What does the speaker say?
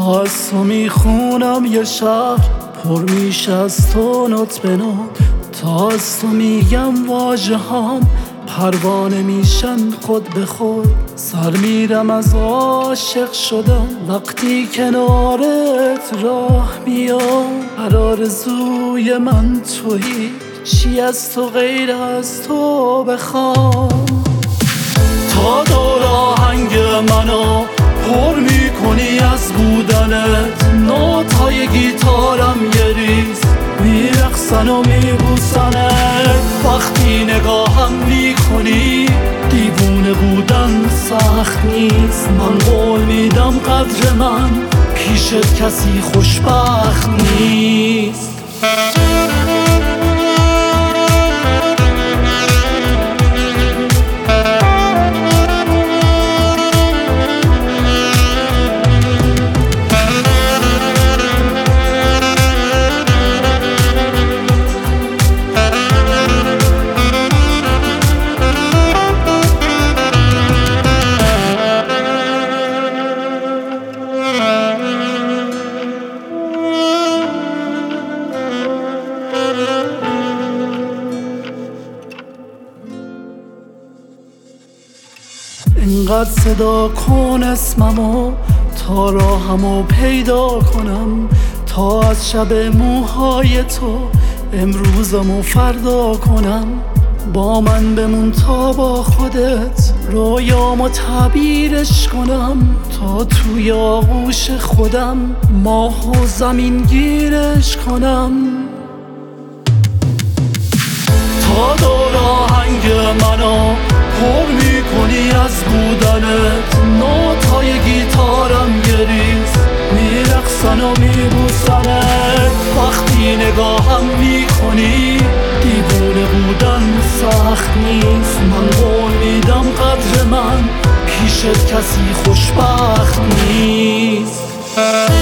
تا از تو میخونم یه شهر پر میشه از تو نوت به نوت، تا از تو میگم واژه هام پروانه میشن خود به خود. سر میرم از عاشق شدن وقتی کنارت راه میام. هر آرزوی من تویی، چی از تو غیر از تو بخوام. تا دور آهنگ منو پر میکنی از بودنت، نوتای گیتارم یه ریز میرقصن و میبوسنت. وقتی نگاهم میکنی دیوونه بودن سخت نیست. من قول میدم قدر من پیشت کسی خوشبخت نیست. اینقدر صدا کن اسممو تا راهمو پیدا کنم، تا از شب موهای تو امروزمو فردا کنم. با من بمون تا با خودت رویامو تعبیرش کنم، تا توی آغوش خودم ماه و زمین گیرش کنم. تا دور آهنگ منو پر میکنی از بودنت، نوتای گیتارم یه ریز میرقصن و میبوسنت. وقتی نگاهم میکنی دیوونه بودن سخت نیست. من قول میدم قدر من پیشت کسی خوشبخت نیست.